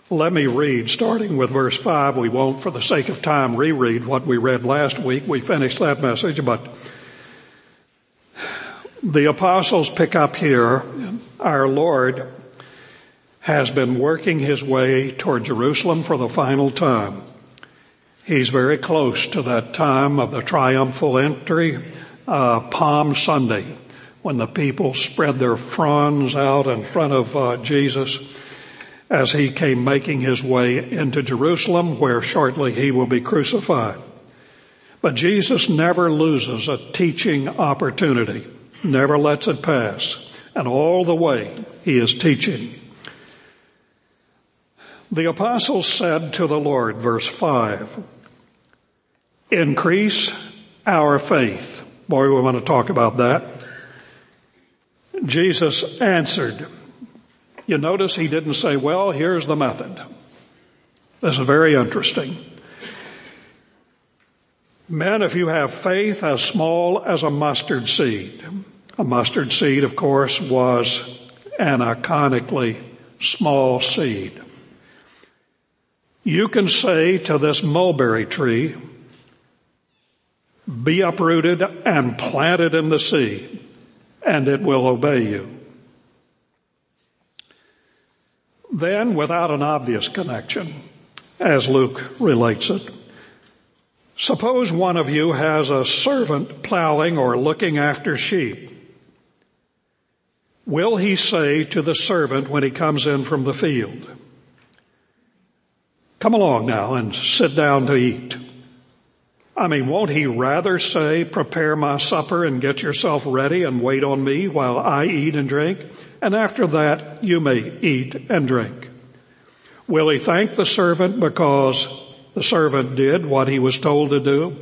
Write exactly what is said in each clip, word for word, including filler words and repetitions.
Let me read, starting with verse five. We won't, for the sake of time, reread what we read last week. We finished that message, but the apostles pick up here. Our Lord has been working his way toward Jerusalem for the final time. He's very close to that time of the triumphal entry, uh, Palm Sunday, when the people spread their fronds out in front of uh, Jesus as he came making his way into Jerusalem, where shortly he will be crucified. But Jesus never loses a teaching opportunity, never lets it pass, and all the way he is teaching. The apostles said to the Lord, verse five, increase our faith. Boy, we want to talk about that. Jesus answered. You notice he didn't say, well, here's the method. This is very interesting. Men, if you have faith as small as a mustard seed. A mustard seed, of course, was an iconically small seed. You can say to this mulberry tree, be uprooted and planted in the sea, and it will obey you. Then, without an obvious connection, as Luke relates it, suppose one of you has a servant plowing or looking after sheep. Will he say to the servant when he comes in from the field, come along now and sit down to eat? I mean, won't he rather say, prepare my supper and get yourself ready and wait on me while I eat and drink? And after that, you may eat and drink. Will he thank the servant because the servant did what he was told to do?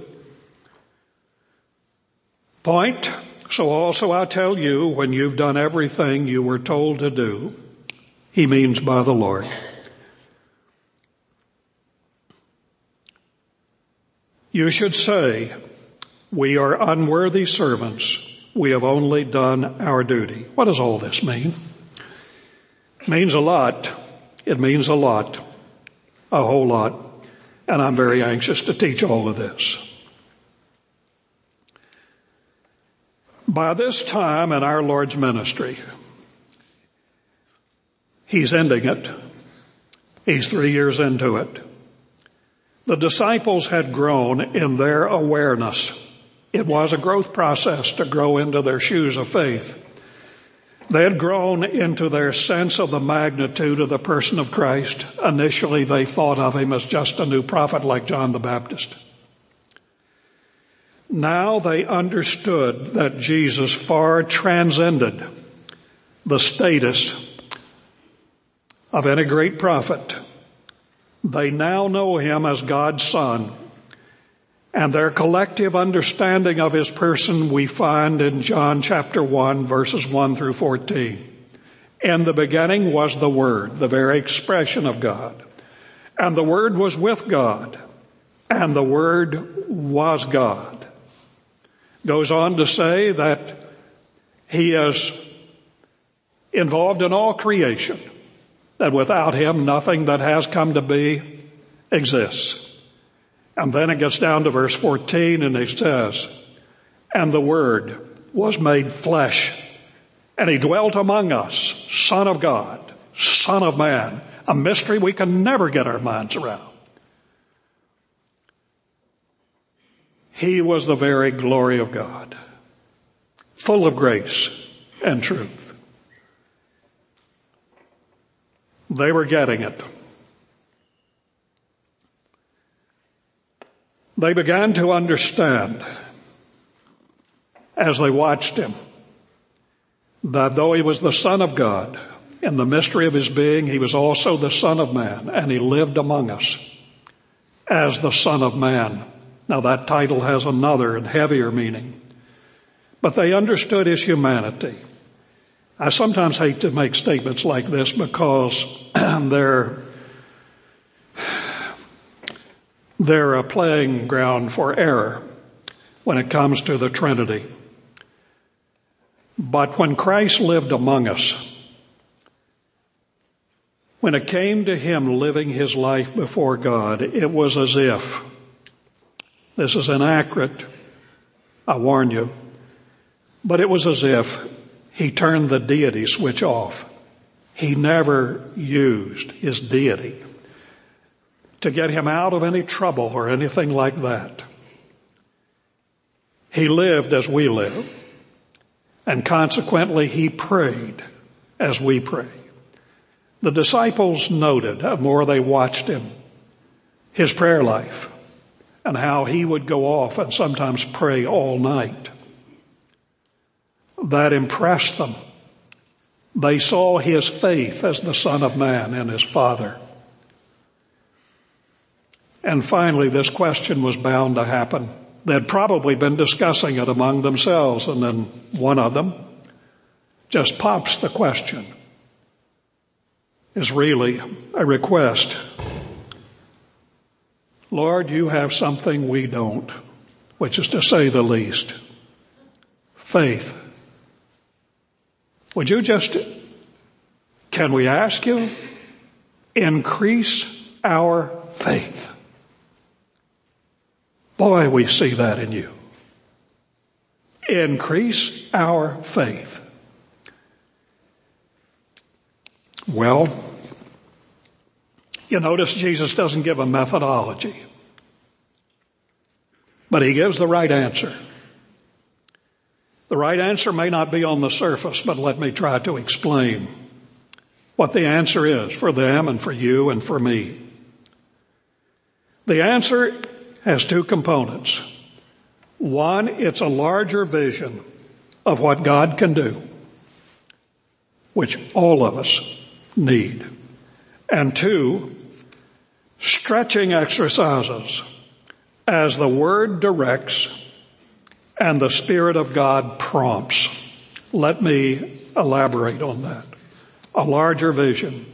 Point. So also I tell you, when you've done everything you were told to do, he means by the Lord, you should say, we are unworthy servants. We have only done our duty. What does all this mean? It means a lot. It means a lot. A whole lot. And I'm very anxious to teach all of this. By this time in our Lord's ministry, he's ending it. He's three years into it. The disciples had grown in their awareness. It was a growth process to grow into their shoes of faith. They had grown into their sense of the magnitude of the person of Christ. Initially, they thought of him as just a new prophet like John the Baptist. Now they understood that Jesus far transcended the status of any great prophet. They now know him as God's Son, and their collective understanding of his person we find in John chapter one, verses one through fourteen. In the beginning was the Word, the very expression of God. And the Word was with God, and the Word was God. Goes on to say that he is involved in all creation, that without him nothing that has come to be exists. And then it gets down to verse fourteen and he says, and the Word was made flesh, and he dwelt among us, Son of God, Son of Man, a mystery we can never get our minds around. He was the very glory of God, full of grace and truth. They were getting it. They began to understand as they watched him that though he was the Son of God, in the mystery of his being, he was also the Son of Man, and he lived among us as the Son of Man. Now that title has another and heavier meaning, but they understood his humanity. I sometimes hate to make statements like this because they're they're a playing ground for error when it comes to the Trinity. But when Christ lived among us, When it came to him living his life before God, it was as if, this is inaccurate, I warn you, but it was as if he turned the deity switch off. He never used his deity to get him out of any trouble or anything like that. He lived as we live, and consequently he prayed as we pray. The disciples noted, the more they watched him, his prayer life, and how he would go off and sometimes pray all night. That impressed them. They saw his faith as the Son of Man and his Father. And finally, this question was bound to happen. They'd probably been discussing it among themselves, and then one of them just pops the question. Is really a request. Lord, you have something we don't, which is to say the least, faith. Would you just, can we ask you, increase our faith? Boy, we see that in you. Increase our faith. Well, you notice Jesus doesn't give a methodology, but he gives the right answer. The right answer may not be on the surface, but let me try to explain what the answer is for them and for you and for me. The answer has two components. One, it's a larger vision of what God can do, which all of us need. And two, stretching exercises as the Word directs and the Spirit of God prompts. Let me elaborate on that. A larger vision.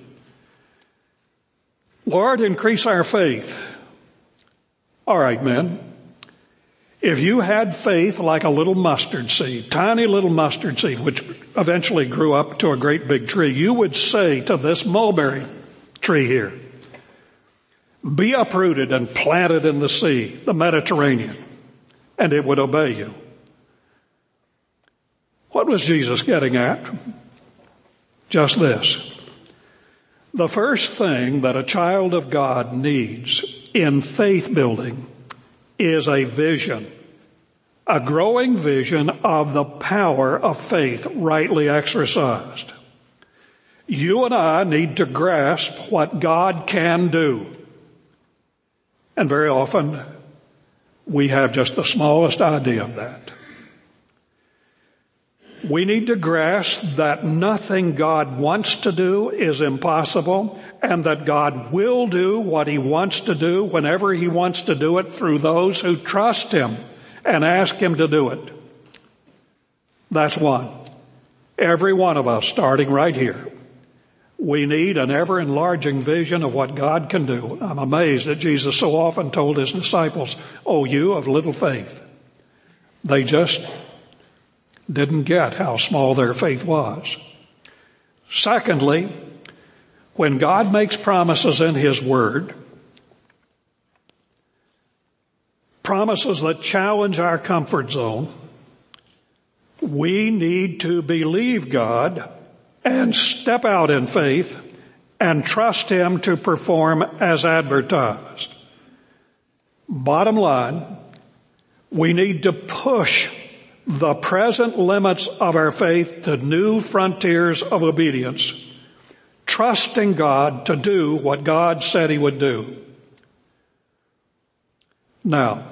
Lord, increase our faith. All right, men. If you had faith like a little mustard seed, tiny little mustard seed, which eventually grew up to a great big tree, you would say to this mulberry tree here, be uprooted and planted in the sea, the Mediterranean, and it would obey you. What was Jesus getting at? Just this. The first thing that a child of God needs in faith building is a vision, a growing vision of the power of faith rightly exercised. You and I need to grasp what God can do. And very often, we have just the smallest idea of that. We need to grasp that nothing God wants to do is impossible, and that God will do what He wants to do whenever He wants to do it through those who trust Him and ask Him to do it. That's one. Every one of us, starting right here, we need an ever-enlarging vision of what God can do. I'm amazed that Jesus so often told His disciples, "Oh, you of little faith." They just didn't get how small their faith was. Secondly, when God makes promises in His Word, promises that challenge our comfort zone, we need to believe God and step out in faith and trust Him to perform as advertised. Bottom line, we need to push the present limits of our faith to new frontiers of obedience, trusting God to do what God said He would do. Now,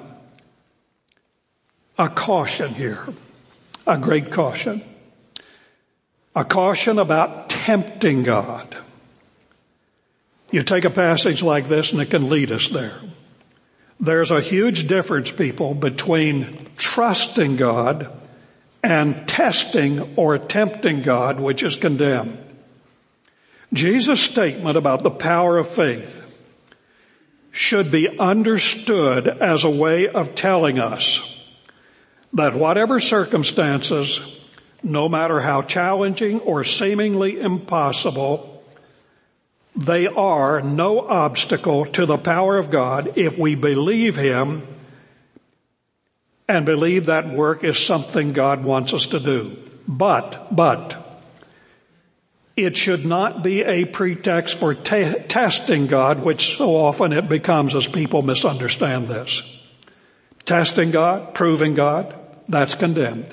a caution here, a great caution. A caution about tempting God. You take a passage like this and it can lead us there. There's a huge difference, people, between trusting God and testing or tempting God, which is condemned. Jesus' statement about the power of faith should be understood as a way of telling us that whatever circumstances, no matter how challenging or seemingly impossible, They are no obstacle to the power of God if we believe Him and believe that work is something God wants us to do. But, but, it should not be a pretext for te- testing God, which so often it becomes as people misunderstand this. Testing God, proving God, that's condemned.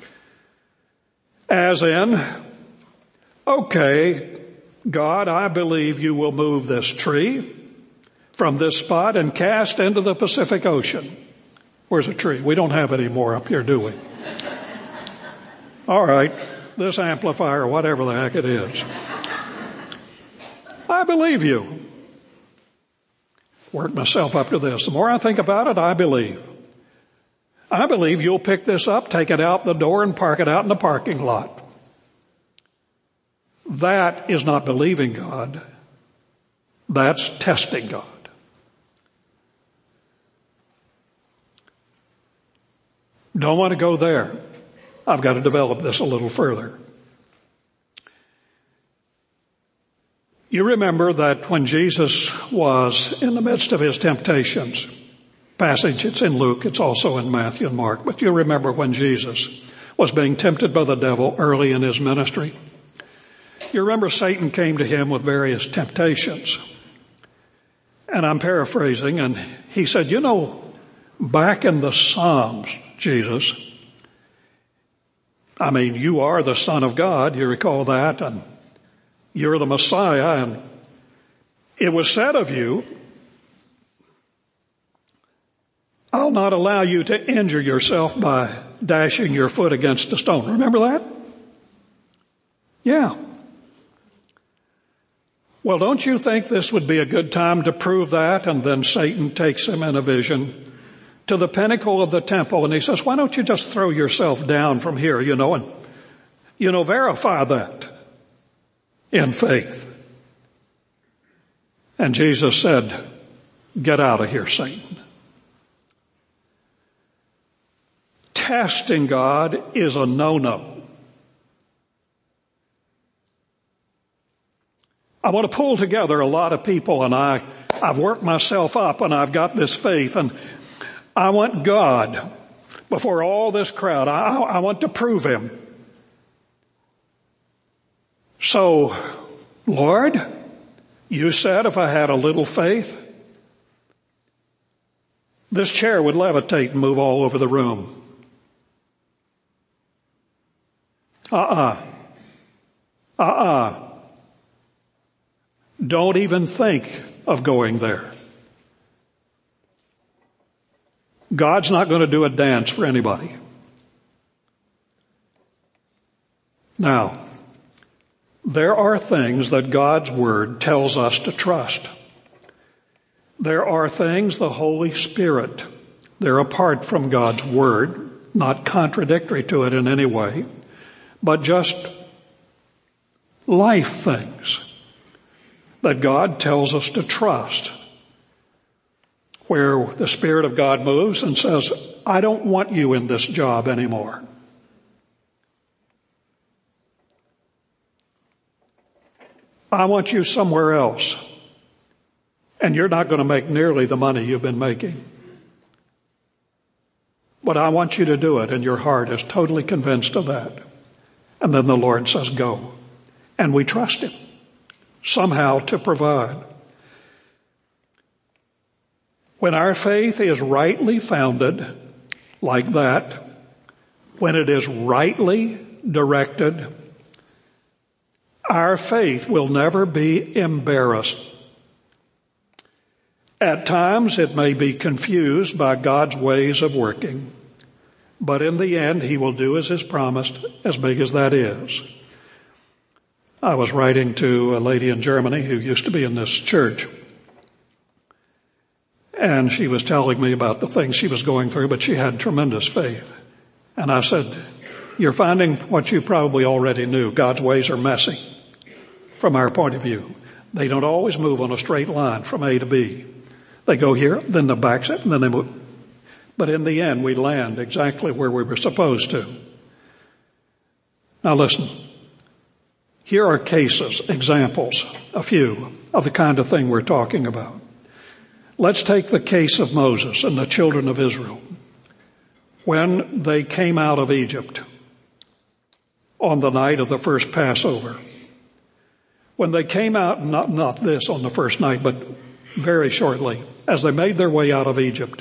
As in, okay, God, I believe you will move this tree from this spot and cast into the Pacific Ocean. Where's a tree? We don't have any more up here, do we? All right, this amplifier, whatever the heck it is. I believe you. Work myself up to this. The more I think about it, I believe. I believe you'll pick this up, take it out the door, and park it out in the parking lot. That is not believing God. That's testing God. Don't want to go there. I've got to develop this a little further. You remember that when Jesus was in the midst of his temptations, passage, it's in Luke, it's also in Matthew and Mark, but you remember when Jesus was being tempted by the devil early in his ministry. You remember Satan came to him with various temptations. And I'm paraphrasing, and he said, you know, back in the Psalms, Jesus, I mean, you are the Son of God, you recall that, and you're the Messiah, and it was said of you, I'll not allow you to injure yourself by dashing your foot against a stone. Remember that? Yeah. Well, don't you think this would be a good time to prove that? And then Satan takes him in a vision to the pinnacle of the temple, and he says, why don't you just throw yourself down from here, you know, and, you know, verify that in faith. And Jesus said, get out of here, Satan. Testing God is a no-no. I want to pull together a lot of people, and I, I've worked myself up, and I've got this faith, and I want God before all this crowd. I, I want to prove Him. So, Lord, you said if I had a little faith, this chair would levitate and move all over the room. Uh-uh. Uh-uh. Don't even think of going there. God's not going to do a dance for anybody. Now, there are things that God's Word tells us to trust. There are things the Holy Spirit, they're apart from God's Word, not contradictory to it in any way, but just life things that God tells us to trust, where the Spirit of God moves and says, I don't want you in this job anymore. I want you somewhere else. And you're not going to make nearly the money you've been making. But I want you to do it, and your heart is totally convinced of that. And then the Lord says, go. And we trust Him somehow to provide. When our faith is rightly founded like that, when it is rightly directed, our faith will never be embarrassed. At times it may be confused by God's ways of working, but in the end He will do as He's promised, as big as that is. I was writing to a lady in Germany who used to be in this church, and she was telling me about the things she was going through, but she had tremendous faith. And I said, you're finding what you probably already knew. God's ways are messy from our point of view. They don't always move on a straight line from A to B. They go here, then the back's it, and then they move. But in the end, we land exactly where we were supposed to. Now listen, Here are cases, examples, a few of the kind of thing we're talking about. Let's take the case of Moses and the children of Israel. When they came out of Egypt on the night of the first Passover, when they came out, not, not this on the first night, but very shortly, as they made their way out of Egypt,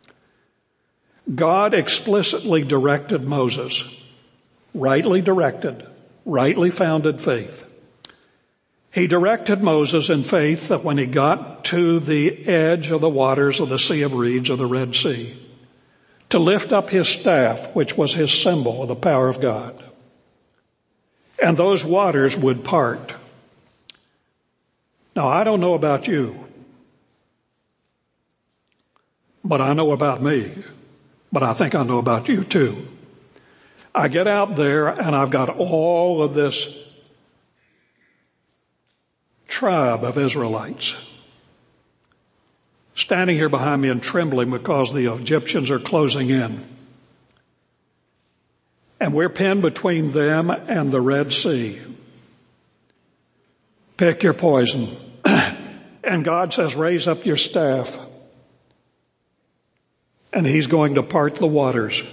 God explicitly directed Moses, rightly directed, rightly founded faith. He directed Moses in faith that when he got to the edge of the waters of the Sea of Reeds of the Red Sea, to lift up his staff, which was his symbol of the power of God. And those waters would part. Now, I don't know about you, but I know about me, but I think I know about you too. I get out there and I've got all of this tribe of Israelites standing here behind me and trembling because the Egyptians are closing in. And we're pinned between them and the Red Sea. Pick your poison. And God says, raise up your staff. And he's going to part the waters.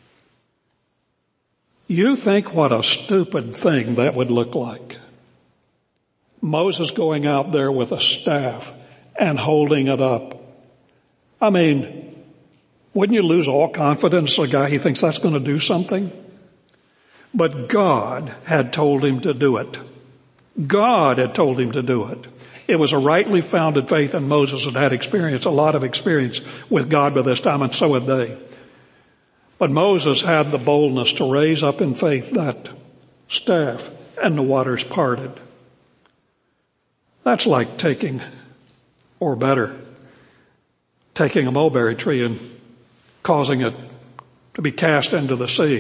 You think what a stupid thing that would look like. Moses going out there with a staff and holding it up. I mean, wouldn't you lose all confidence in a guy who thinks that's going to do something? But God had told him to do it. God had told him to do it. It was a rightly founded faith, and Moses had had experience, a lot of experience with God by this time, and so had they. But Moses had the boldness to raise up in faith that staff, and the waters parted. That's like taking, or better, taking a mulberry tree and causing it to be cast into the sea.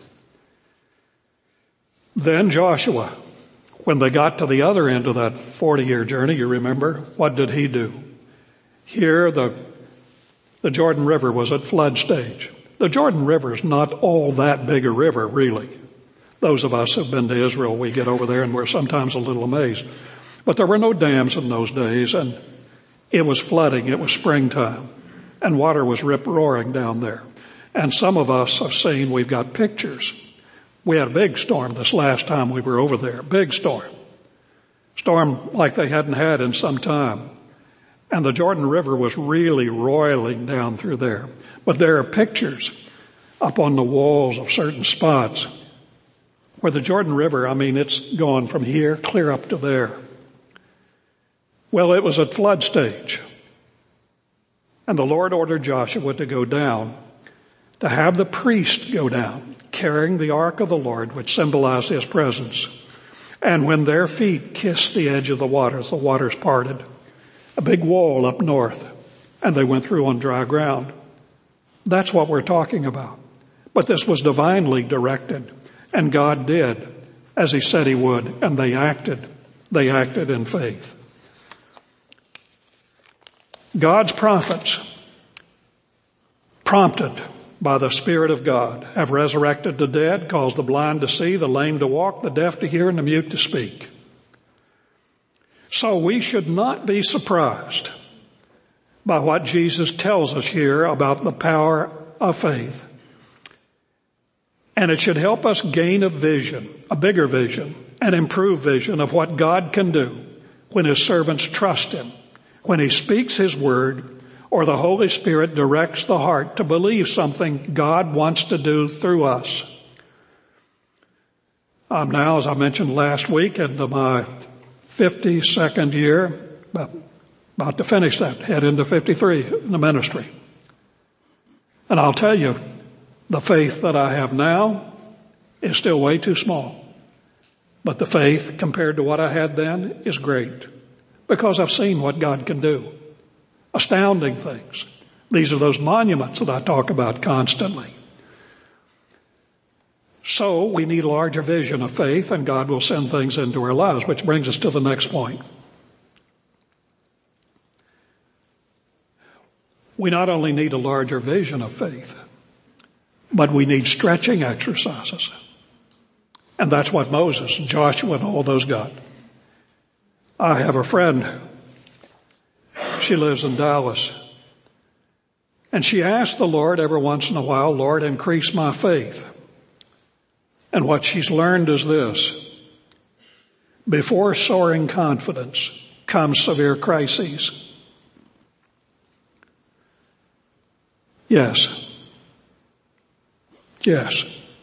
Then Joshua, when they got to the other end of that forty-year journey, you remember, what did he do? Here the, the Jordan River was at flood stage. The Jordan River is not all that big a river, really. Those of us who've been to Israel, we get over there and we're sometimes a little amazed. But there were no dams in those days, and it was flooding. It was springtime, and water was rip-roaring down there. And some of us have seen, we've got pictures. We had a big storm this last time we were over there. Big storm. Storm like they hadn't had in some time. And the Jordan River was really roiling down through there. But there are pictures up on the walls of certain spots where the Jordan River, I mean, it's gone from here clear up to there. Well, it was at flood stage. And the Lord ordered Joshua to go down, to have the priest go down, carrying the ark of the Lord, which symbolized his presence. And when their feet kissed the edge of the waters, the waters parted. A big wall up north, and they went through on dry ground. That's what we're talking about. But this was divinely directed, and God did as he said he would, and they acted. They acted in faith. God's prophets, prompted by the Spirit of God, have resurrected the dead, caused the blind to see, the lame to walk, the deaf to hear, and the mute to speak. So we should not be surprised by what Jesus tells us here about the power of faith. And it should help us gain a vision, a bigger vision, an improved vision of what God can do when his servants trust him, when he speaks his word, or the Holy Spirit directs the heart to believe something God wants to do through us. I'm now, as I mentioned last week, into my fifty-second year, about to finish that, head into fifty-three in the ministry. And I'll tell you, the faith that I have now is still way too small. But the faith compared to what I had then is great, because I've seen what God can do. Astounding things. These are those monuments that I talk about constantly. So we need a larger vision of faith, and God will send things into our lives, which brings us to the next point. We not only need a larger vision of faith, but we need stretching exercises. And that's what Moses and Joshua and all those got. I have a friend. She lives in Dallas. And she asked the Lord every once in a while, Lord, increase my faith. And what she's learned is this. Before soaring confidence comes severe crises. Yes. Yes.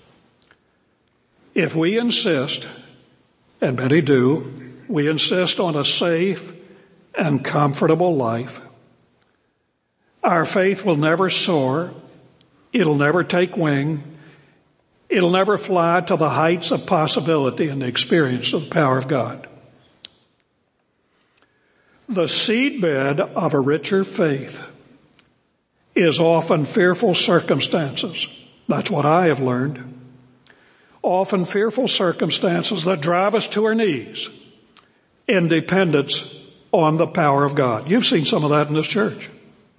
If we insist, and many do, we insist on a safe and comfortable life, our faith will never soar. It'll never take wing. It'll never fly to the heights of possibility and the experience of the power of God. The seedbed of a richer faith is often fearful circumstances. That's what I have learned. Often fearful circumstances that drive us to our knees in dependence on the power of God. You've seen some of that in this church.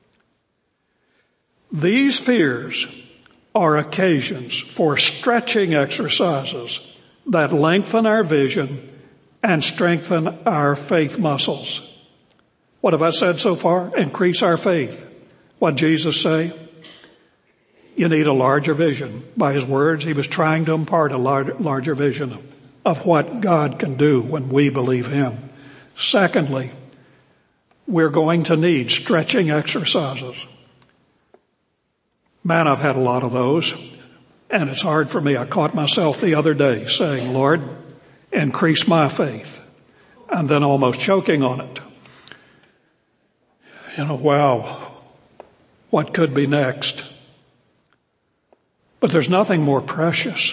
These fears are occasions for stretching exercises that lengthen our vision and strengthen our faith muscles. What have I said so far? Increase our faith. What did Jesus say? You need a larger vision. By his words, he was trying to impart a larger vision of what God can do when we believe him. Secondly, we're going to need stretching exercises. Man, I've had a lot of those, and it's hard for me. I caught myself the other day saying, Lord, increase my faith, and then almost choking on it. You know, wow, what could be next? But there's nothing more precious.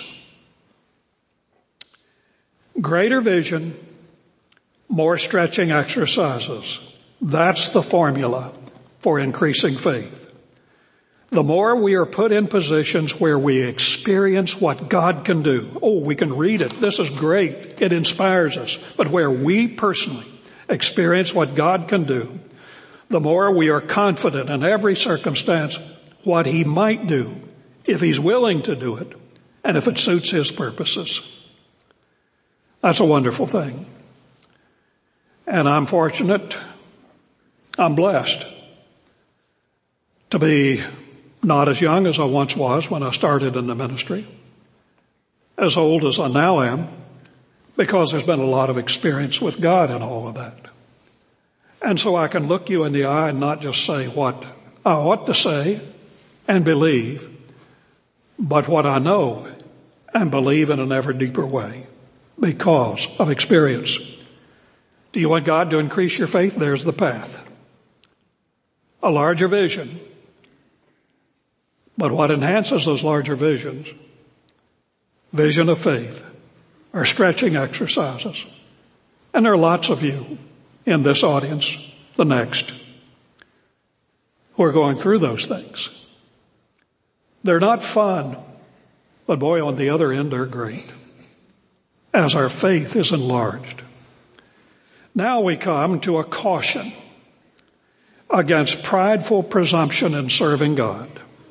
Greater vision, more stretching exercises. That's the formula for increasing faith. The more we are put in positions where we experience what God can do. Oh, we can read it. This is great. It inspires us. But where we personally experience what God can do, the more we are confident in every circumstance what he might do if he's willing to do it and if it suits his purposes. That's a wonderful thing. And I'm fortunate, I'm blessed to be not as young as I once was when I started in the ministry, as old as I now am, because there's been a lot of experience with God in all of that. And so I can look you in the eye and not just say what I ought to say and believe, but what I know and believe in an ever deeper way because of experience. Do you want God to increase your faith? There's the path. A larger vision. But what enhances those larger visions, vision of faith, are stretching exercises. And there are lots of you in this audience, the next, who are going through those things. They're not fun, but boy, on the other end, they're great as our faith is enlarged. Now we come to a caution against prideful presumption in serving God.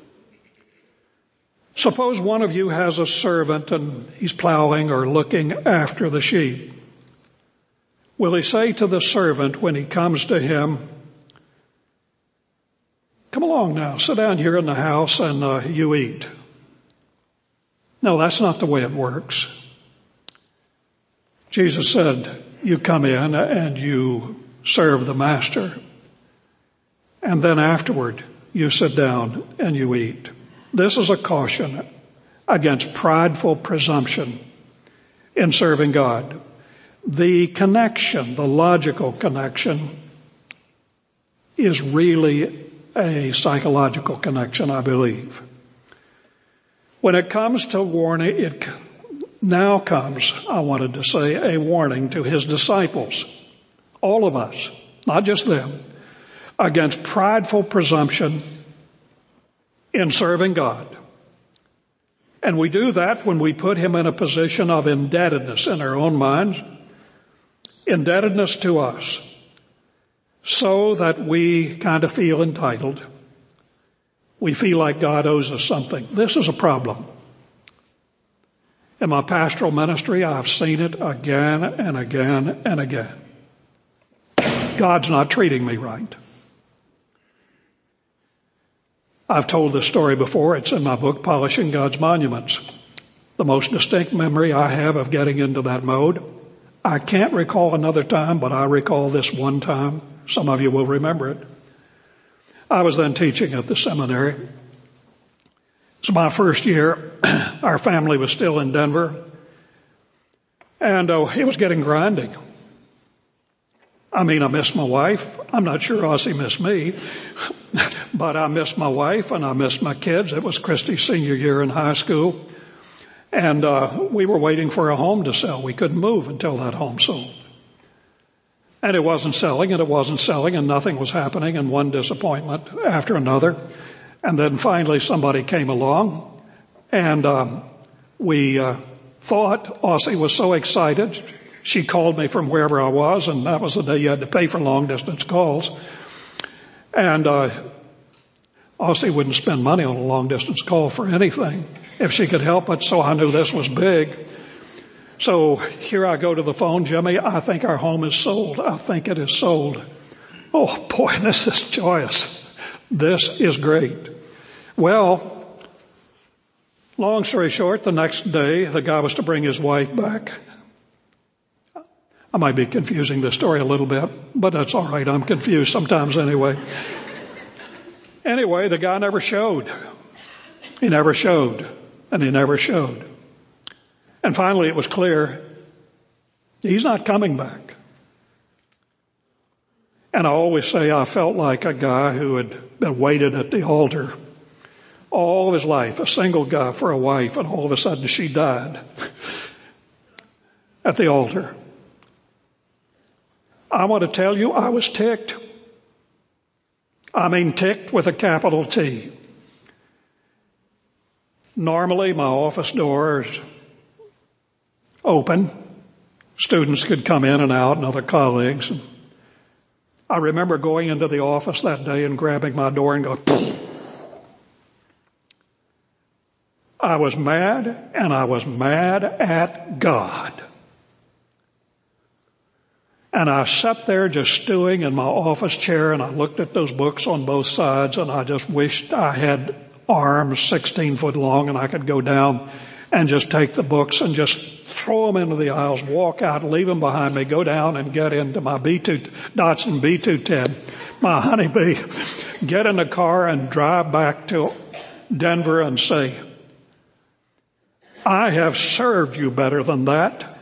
Suppose one of you has a servant and he's plowing or looking after the sheep. Will he say to the servant when he comes to him, come along now, sit down here in the house and uh, you eat? No, that's not the way it works. Jesus said, you come in and you serve the master. And then afterward, you sit down and you eat. This is a caution against prideful presumption in serving God. The connection, the logical connection, is really a psychological connection, I believe. When it comes to warning, it now comes, I wanted to say, a warning to his disciples, all of us, not just them, against prideful presumption in serving God. And we do that when we put him in a position of indebtedness in our own minds, indebtedness to us, so that we kind of feel entitled. We feel like God owes us something. This is a problem. In my pastoral ministry, I've seen it again and again and again. God's not treating me right. I've told this story before. It's in my book, Polishing God's Monuments. The most distinct memory I have of getting into that mode, I can't recall another time, but I recall this one time. Some of you will remember it. I was then teaching at the seminary. It's my first year. Our family was still in Denver. And uh, it was getting grinding. I mean, I missed my wife. I'm not sure Ossie missed me. But I missed my wife and I missed my kids. It was Christy's senior year in high school. And uh, we were waiting for a home to sell. We couldn't move until that home sold. And it wasn't selling and it wasn't selling and nothing was happening, and one disappointment after another. And then finally somebody came along and um, we uh, thought Ossie was so excited. She called me from wherever I was, and that was the day you had to pay for long distance calls. And uh, Ossie wouldn't spend money on a long distance call for anything if she could help it, so I knew this was big. So here I go to the phone, Jimmy, I think our home is sold. I think it is sold. Oh boy, this is joyous. This is great. Well, long story short, the next day the guy was to bring his wife back. I might be confusing the story a little bit, but that's all right. I'm confused sometimes anyway. Anyway, the guy never showed. He never showed. And he never showed. And finally it was clear he's not coming back. And I always say I felt like a guy who had been waited at the altar all of his life, a single guy for a wife, and all of a sudden she died at the altar. I want to tell you, I was ticked. I mean ticked with a capital T. Normally my office door is open. Students could come in and out and other colleagues. And I remember going into the office that day and grabbing my door and going, poof. I was mad, and I was mad at God. And I sat there just stewing in my office chair, and I looked at those books on both sides, and I just wished I had arms sixteen foot long and I could go down and just take the books and just throw them into the aisles, walk out, leave them behind me, go down and get into my B two, Datsun B two ten, my Honeybee, get in the car and drive back to Denver and say, I have served you better than that.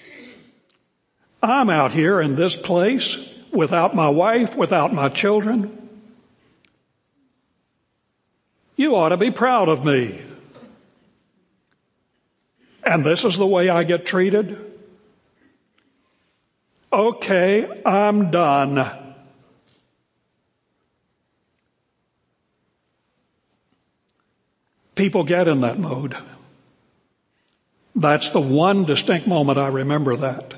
I'm out here in this place without my wife, without my children. You ought to be proud of me. And this is the way I get treated? Okay, I'm done. People get in that mode. That's the one distinct moment I remember that.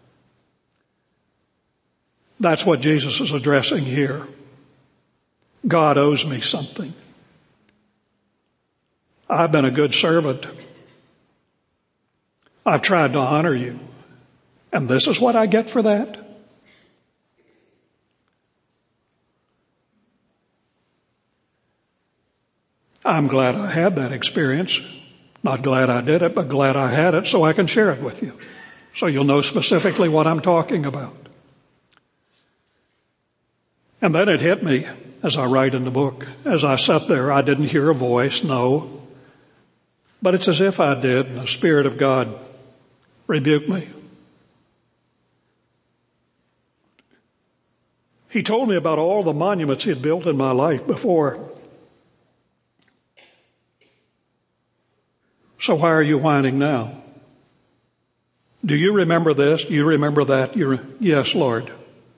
That's what Jesus is addressing here. God owes me something. I've been a good servant. I've tried to honor you. And this is what I get for that? I'm glad I had that experience. Not glad I did it, but glad I had it so I can share it with you. So you'll know specifically what I'm talking about. And then it hit me, as I write in the book. As I sat there, I didn't hear a voice, no. But it's as if I did, and the Spirit of God rebuked me. He told me about all the monuments he had built in my life before. So why are you whining now? Do you remember this? Do you remember that? You're, yes, Lord.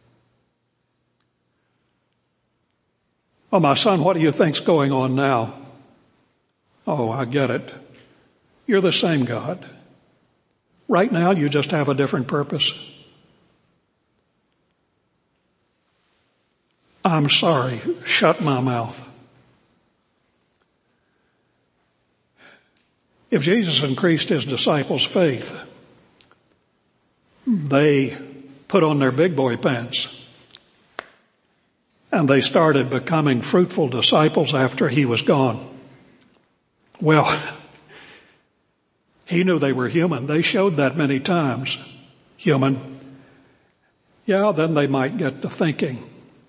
Oh, my son, what do you think's going on now? Oh, I get it. You're the same God. Right now, you just have a different purpose. I'm sorry. Shut my mouth. If Jesus increased his disciples' faith, they put on their big boy pants and they started becoming fruitful disciples after he was gone. Well, he knew they were human. They showed that many times. Human. Yeah, then they might get to thinking,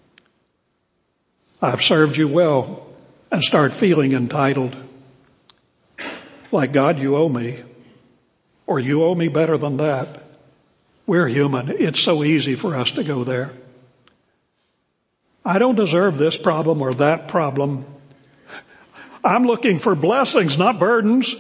I've served you well, and start feeling entitled. Like, God, you owe me. Or you owe me better than that. We're human. It's so easy for us to go there. I don't deserve this problem or that problem. I'm looking for blessings, not burdens.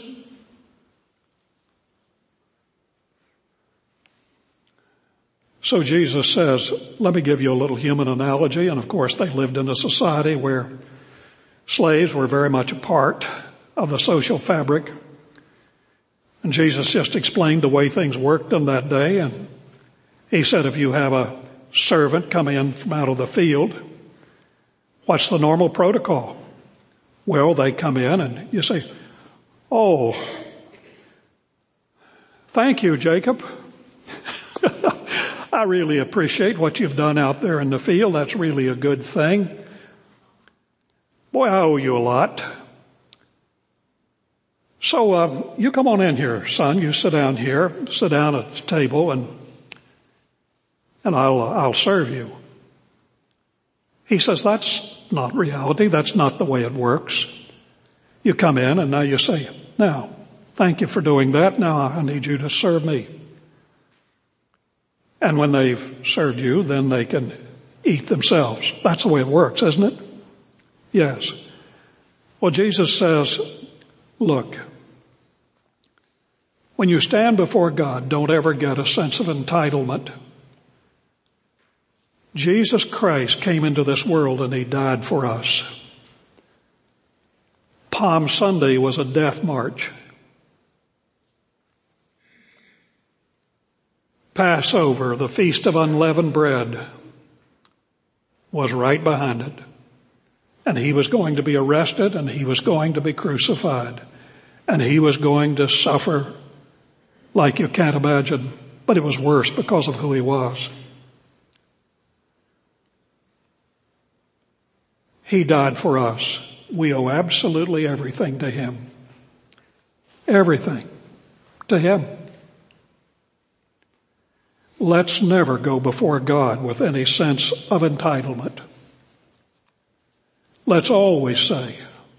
So Jesus says, let me give you a little human analogy. And of course, they lived in a society where slaves were very much a part of the social fabric. And Jesus just explained the way things worked on that day. And he said, if you have a servant come in from out of the field, what's the normal protocol? Well, they come in and you say, oh, thank you, Jacob. I really appreciate what you've done out there in the field. That's really a good thing. Boy, I owe you a lot. So uh, you come on in here, son. You sit down here, sit down at the table, and and I'll uh, I'll serve you. He says, that's not reality. That's not the way it works. You come in, and now you say, now, thank you for doing that. Now I need you to serve me. And when they've served you, then they can eat themselves. That's the way it works, isn't it? Yes. Well, Jesus says, look, when you stand before God, don't ever get a sense of entitlement. Jesus Christ came into this world and he died for us. Palm Sunday was a death march. Passover, the Feast of Unleavened Bread, was right behind it. And he was going to be arrested and he was going to be crucified. And he was going to suffer like you can't imagine. But it was worse because of who he was. He died for us. We owe absolutely everything to him. Everything to him. Let's never go before God with any sense of entitlement. Let's always say,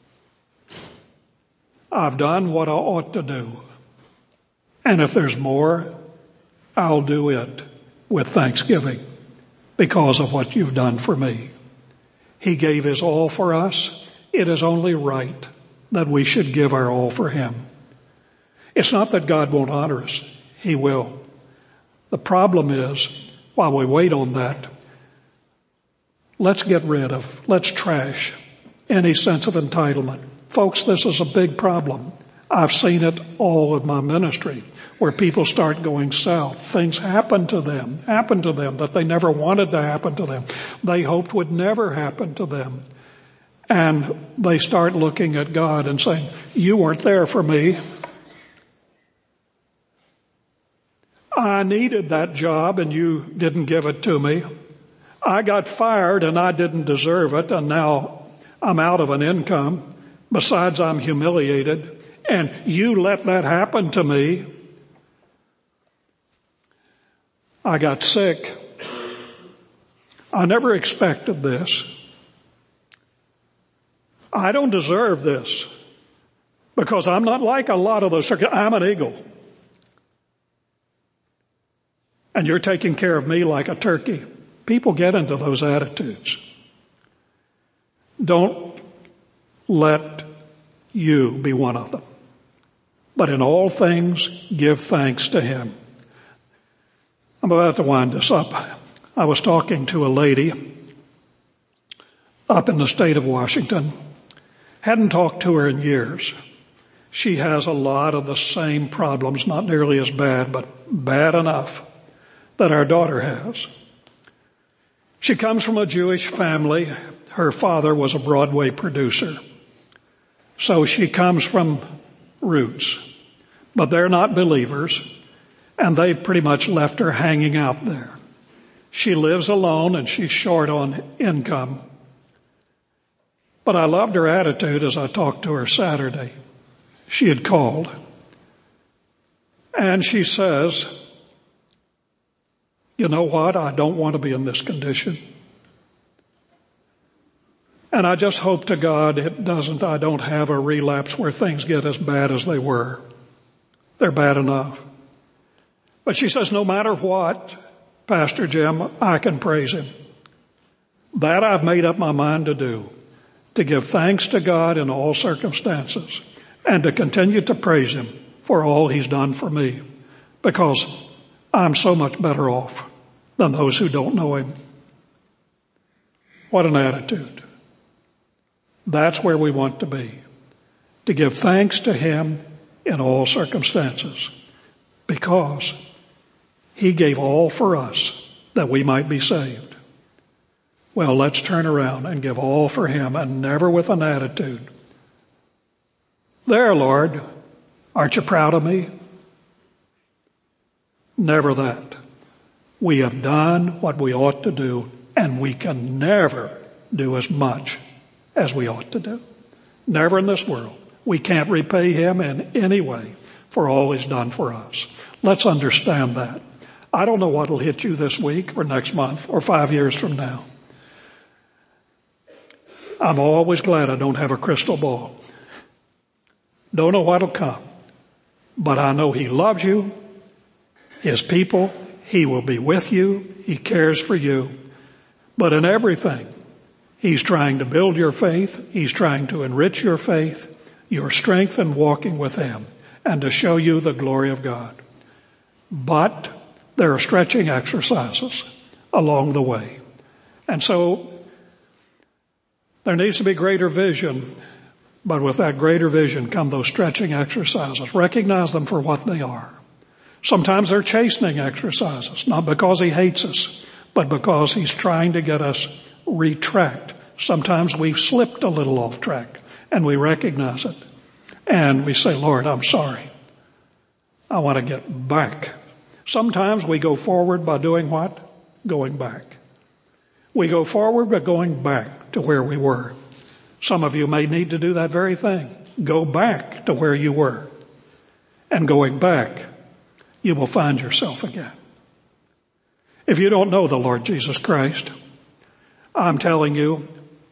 I've done what I ought to do. And if there's more, I'll do it with thanksgiving because of what you've done for me. He gave his all for us. It is only right that we should give our all for him. It's not that God won't honor us. He will. The problem is, while we wait on that, let's get rid of, let's trash any sense of entitlement. Folks, this is a big problem. I've seen it all in my ministry where people start going south. Things happen to them, happen to them that they never wanted to happen to them. They hoped would never happen to them. And they start looking at God and saying, you weren't there for me. I needed that job and you didn't give it to me. I got fired and I didn't deserve it and now I'm out of an income. Besides, I'm humiliated and you let that happen to me. I got sick. I never expected this. I don't deserve this because I'm not like a lot of those. I'm an eagle. And you're taking care of me like a turkey. People get into those attitudes. Don't let you be one of them. But in all things, give thanks to him. I'm about to wind this up. I was talking to a lady up in the state of Washington. Hadn't talked to her in years. She has a lot of the same problems, not nearly as bad, but bad enough that our daughter has. She comes from a Jewish family. Her father was a Broadway producer. So she comes from roots. but they're not believers, and they've pretty much left her hanging out there. She lives alone and she's short on income. But I loved her attitude as I talked to her Saturday. She had called. And she says, you know what? I don't want to be in this condition. And I just hope to God it doesn't, I don't have a relapse where things get as bad as they were. They're bad enough. But she says, no matter what, Pastor Jim, I can praise him. That I've made up my mind to do, to give thanks to God in all circumstances and to continue to praise him for all he's done for me, because I'm so much better off than those who don't know him. What an attitude. That's where we want to be, to give thanks to him in all circumstances, because he gave all for us that we might be saved. Well, let's turn around and give all for him, and never with an attitude. There, Lord, aren't you proud of me? Never that. We have done what we ought to do, and we can never do as much as we ought to do. Never in this world. We can't repay him in any way for all he's done for us. Let's understand that. I don't know what will hit you this week or next month or five years from now. I'm always glad I don't have a crystal ball. Don't know what'll come. But I know he loves you, his people. He will be with you. He cares for you. But in everything, he's trying to build your faith. He's trying to enrich your faith, your strength in walking with him, and to show you the glory of God. But there are stretching exercises along the way. And so there needs to be greater vision, but with that greater vision come those stretching exercises. Recognize them for what they are. Sometimes they're chastening exercises, not because he hates us, but because he's trying to get us retracked. Sometimes we've slipped a little off track, and we recognize it. And we say, Lord, I'm sorry. I want to get back. Sometimes we go forward by doing what? Going back. We go forward by going back to where we were. Some of you may need to do that very thing. Go back to where you were. And going back, you will find yourself again. If you don't know the Lord Jesus Christ, I'm telling you,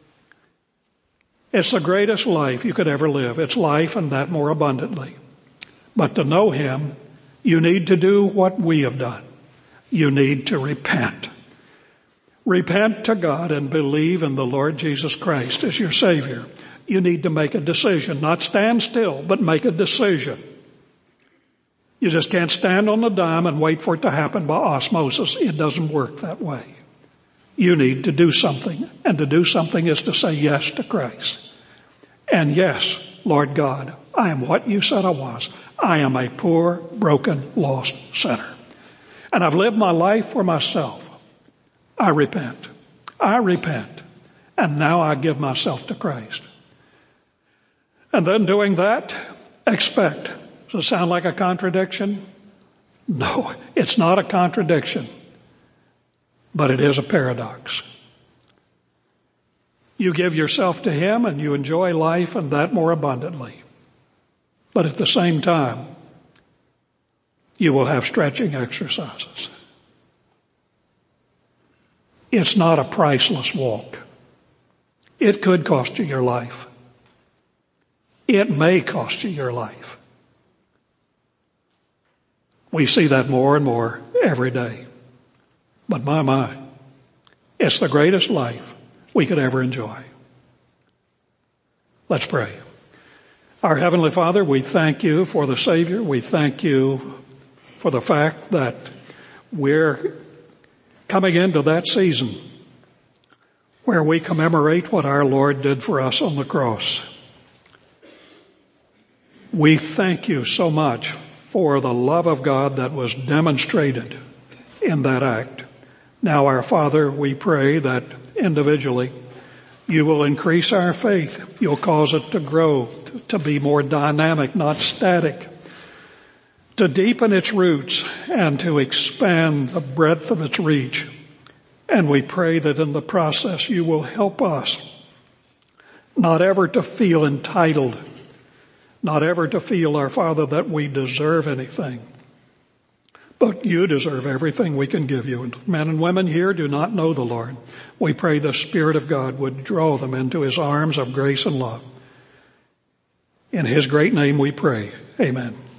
it's the greatest life you could ever live. It's life and that more abundantly. But to know him, you need to do what we have done. You need to repent. Repent to God and believe in the Lord Jesus Christ as your Savior. You need to make a decision, not stand still, but make a decision. You just can't stand on the dime and wait for it to happen by osmosis. It doesn't work that way. You need to do something, and to do something is to say yes to Christ. And yes, Lord God, I am what you said I was. I am a poor, broken, lost sinner. And I've lived my life for myself. I repent. I repent. And now I give myself to Christ. And then doing that, expect. Does it sound like a contradiction? No, it's not a contradiction. But it is a paradox. You give yourself to him and you enjoy life and that more abundantly. But at the same time, you will have stretching exercises. It's not a priceless walk. It could cost you your life. It may cost you your life. We see that more and more every day. But my, my, it's the greatest life we could ever enjoy. Let's pray. Our Heavenly Father, we thank you for the Savior. We thank you for the fact that we're coming into that season where we commemorate what our Lord did for us on the cross. We thank you so much for the love of God that was demonstrated in that act. Now, our Father, we pray that individually you will increase our faith. You'll cause it to grow, to be more dynamic, not static. to deepen its roots and to expand the breadth of its reach. And we pray that in the process you will help us not ever to feel entitled, not ever to feel, our Father, that we deserve anything. But you deserve everything we can give you. And men and women here do not know the Lord. We pray the Spirit of God would draw them into His arms of grace and love. In His great name we pray. Amen.